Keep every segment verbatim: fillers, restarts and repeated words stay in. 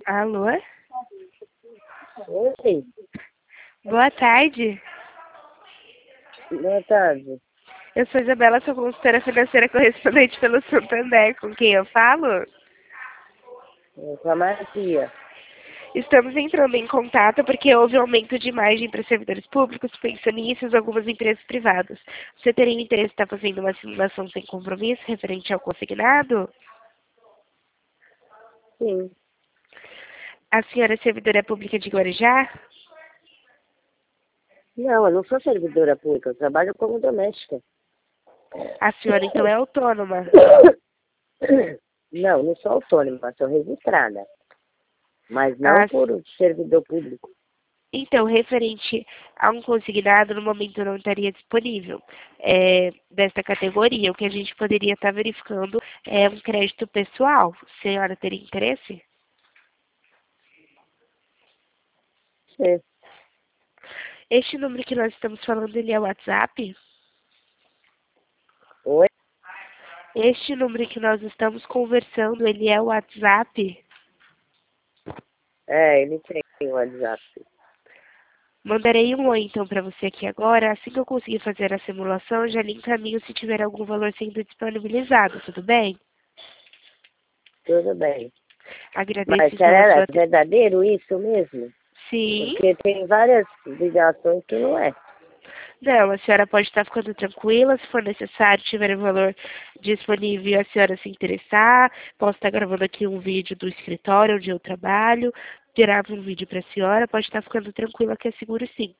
Alô? Oi, Boa tarde. boa tarde. Eu sou Isabela, sou consultora financeira correspondente pelo Santander. Com quem eu falo? Eu sou a Maria. Estamos entrando em contato porque houve aumento de margem para servidores públicos, pensionistas e algumas empresas privadas. Você teria interesse em estar fazendo uma simulação sem compromisso referente ao consignado? Sim. A senhora é servidora pública de Guarujá? Não, eu não sou servidora pública, eu trabalho como doméstica. A senhora então é autônoma? Não, não sou autônoma, sou registrada. Mas não Ah, por servidor público. Então, referente a um consignado, no momento não estaria disponível é, desta categoria. O que a gente poderia estar verificando é um crédito pessoal. A senhora teria interesse? É. Este número que nós estamos falando, ele é o WhatsApp? Oi? Este número que nós estamos conversando, ele é o WhatsApp? É, ele tem o WhatsApp. Mandarei um oi, então, para você aqui agora. Assim que eu conseguir fazer a simulação, eu já lhe encaminho se tiver algum valor sendo disponibilizado, tudo bem? Tudo bem. Agradeço Mas então a será sua... verdadeiro isso mesmo? Sim. Porque tem várias ligações que não é. Não, a senhora pode estar ficando tranquila. Se for necessário, tiver um valor disponível e a senhora se interessar, posso estar gravando aqui um vídeo do escritório onde eu trabalho, gravo um vídeo para a senhora, pode estar ficando tranquila que é seguro sim.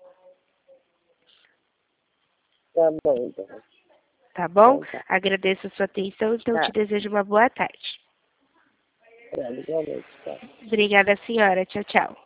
Tá bom, então. Tá bom? Então tá. Agradeço a sua atenção, então te Tá. desejo uma boa tarde. Tá, igualmente, tá. Obrigada, senhora. Tchau, tchau.